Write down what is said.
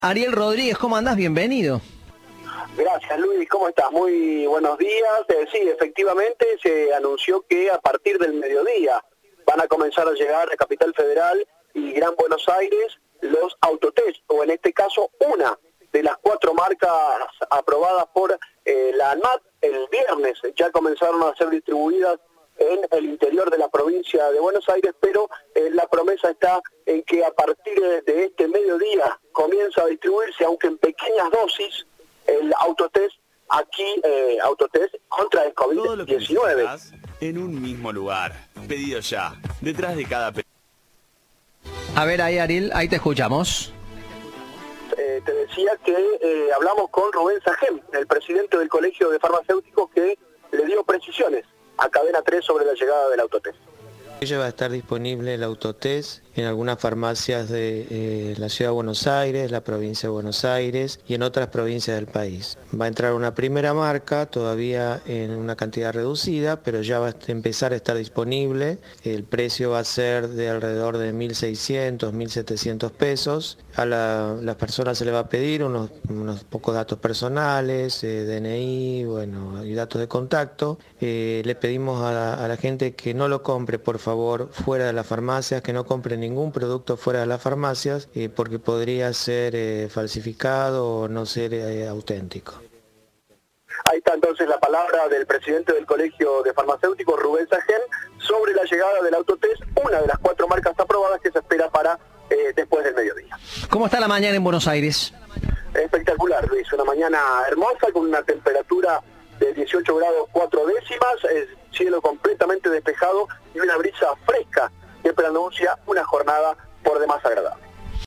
Ariel Rodríguez, ¿cómo andás? Bienvenido. Gracias, Luis, ¿cómo estás? Muy buenos días. Sí, efectivamente se anunció que a partir del mediodía van a comenzar a llegar a Capital Federal y Gran Buenos Aires los autotest, o en este caso una de las 4 marcas aprobadas por la ANMAT. El viernes ya comenzaron a ser distribuidas en el interior de la provincia de Buenos Aires, pero la promesa está en que a partir de este mediodía comienza a distribuirse, aunque en pequeñas dosis, el autotest aquí, autotest contra el COVID-19. Todo lo que necesitas en un mismo lugar. Pedido ya. Detrás de cada A ver ahí, Ariel, ahí te escuchamos. Te decía que hablamos con Rubén Sajén, el presidente del Colegio de Farmacéuticos, que le dio precisiones a Cadena 3 sobre la llegada del autotest. Ya va a estar disponible el autotest en algunas farmacias de la Ciudad de Buenos Aires, la provincia de Buenos Aires y en otras provincias del país. Va a entrar una primera marca, todavía en una cantidad reducida, pero ya va a empezar a estar disponible. El precio va a ser de alrededor de 1.600, 1.700 pesos. A las personas se le va a pedir unos pocos datos personales, DNI, bueno, y datos de contacto. Le pedimos a la gente que no lo compre, por favor, fuera de las farmacias, que no compre ningún producto fuera de las farmacias, porque podría ser falsificado o no ser auténtico. Ahí está entonces la palabra del presidente del Colegio de Farmacéuticos, Rubén Sajén, sobre la llegada del autotest, una de las 4 marcas aprobadas que se espera para después del mediodía. ¿Cómo está la mañana en Buenos Aires? Espectacular, Luis, una mañana hermosa con una temperatura de 18 grados 4 décimas, cielo completamente despejado y una brisa fresca que preanuncia una jornada por demás agradable.